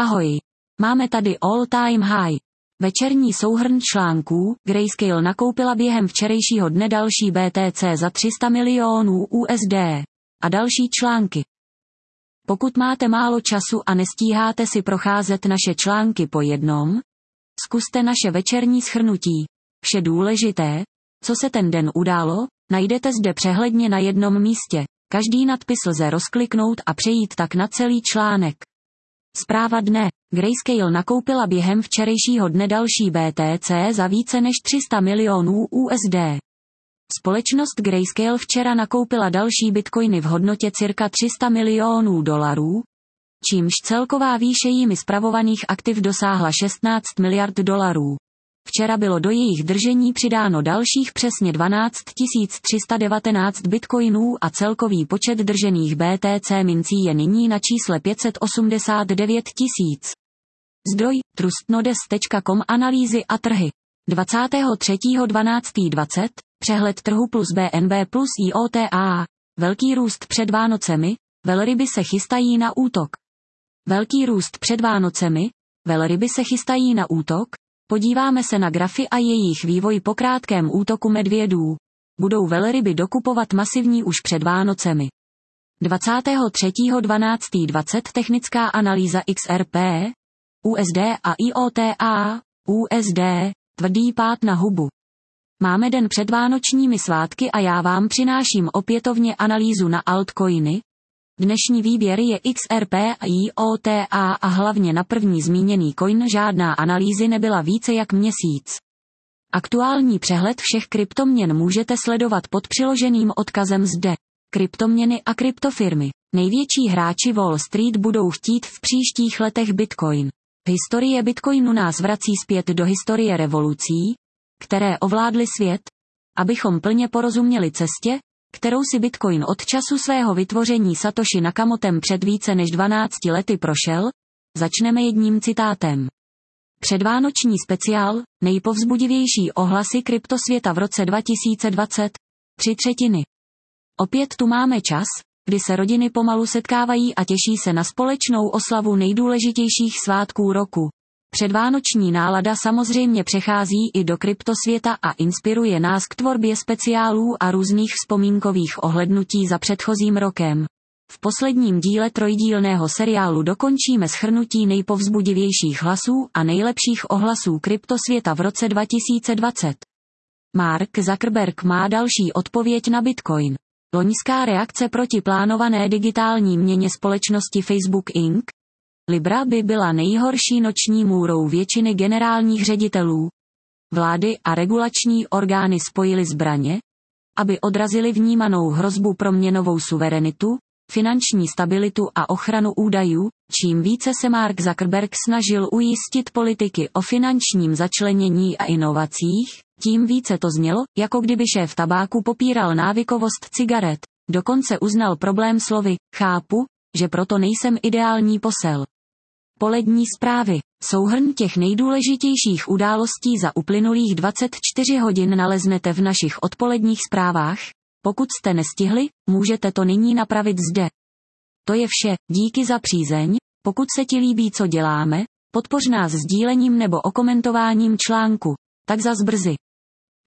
Ahoj. Máme tady all time high. Večerní souhrn článků. Grayscale nakoupila během včerejšího dne další BTC za 300 milionů USD. A další články. Pokud máte málo času a nestíháte si procházet naše články po jednom, zkuste naše večerní shrnutí. Vše důležité, co se ten den událo, najdete zde přehledně na jednom místě. Každý nadpis lze rozkliknout a přejít tak na celý článek. Zpráva dne. Grayscale nakoupila během včerejšího dne další BTC za více než 300 milionů USD. Společnost Grayscale včera nakoupila další bitcoiny v hodnotě cirka 300 milionů dolarů, čímž celková výše jimi spravovaných aktiv dosáhla 16 miliard dolarů. Včera bylo do jejich držení přidáno dalších přesně 12 319 bitcoinů a celkový počet držených BTC mincí je nyní na čísle 589 000. Zdroj trustnodes.com. Analýzy a trhy. 23.12.20 Přehled trhu plus BNB plus IOTA. Velký růst před Vánocemi, velryby se chystají na útok. Velký růst před Vánocemi, velryby se chystají na útok. Podíváme se na grafy a jejich vývoj po krátkém útoku medvědů. Budou velryby dokupovat masivní už před Vánocemi. 23.12.20 Technická analýza XRP, USD a IOTA, USD, tvrdý pád na hubu. Máme den před vánočními svátky a já vám přináším opětovně analýzu na altcoiny. Dnešní výběr je XRP a IOTA a hlavně na první zmíněný coin žádná analýzy nebyla více jak měsíc. Aktuální přehled všech kryptoměn můžete sledovat pod přiloženým odkazem zde. Kryptoměny a kryptofirmy. Největší hráči Wall Street budou chtít v příštích letech Bitcoin. Historie Bitcoinu nás vrací zpět do historie revolucí, které ovládly svět. Abychom plně porozuměli cestě, kterou si Bitcoin od času svého vytvoření Satoshi Nakamotem před více než 12 lety prošel, začneme jedním citátem. Předvánoční speciál, nejpovzbudivější ohlasy kryptosvěta v roce 2020, 3/3. Opět tu máme čas, kdy se rodiny pomalu setkávají a těší se na společnou oslavu nejdůležitějších svátků roku. Předvánoční nálada samozřejmě přechází i do kryptosvěta a inspiruje nás k tvorbě speciálů a různých vzpomínkových ohlédnutí za předchozím rokem. V posledním díle trojdílného seriálu dokončíme shrnutí nejpovzbudivějších hlasů a nejlepších ohlasů kryptosvěta v roce 2020. Mark Zuckerberg má další odpověď na Bitcoin. Loňská reakce proti plánované digitální měně společnosti Facebook Inc. Libra by byla nejhorší noční můrou většiny generálních ředitelů. Vlády a regulační orgány spojily zbraně, aby odrazili vnímanou hrozbu pro měnovou suverenitu, finanční stabilitu a ochranu údajů, čím více se Mark Zuckerberg snažil ujistit politiky o finančním začlenění a inovacích, tím více to znělo, jako kdyby šéf tabáku popíral návykovost cigaret. Dokonce uznal problém slovy, chápu, že proto nejsem ideální posel. Polední zprávy. Souhrn těch nejdůležitějších událostí za uplynulých 24 hodin naleznete v našich odpoledních zprávách. Pokud jste nestihli, můžete to nyní napravit zde. To je vše, díky za přízeň. Pokud se ti líbí, co děláme, podpoř nás sdílením nebo okomentováním článku. Tak zas brzy.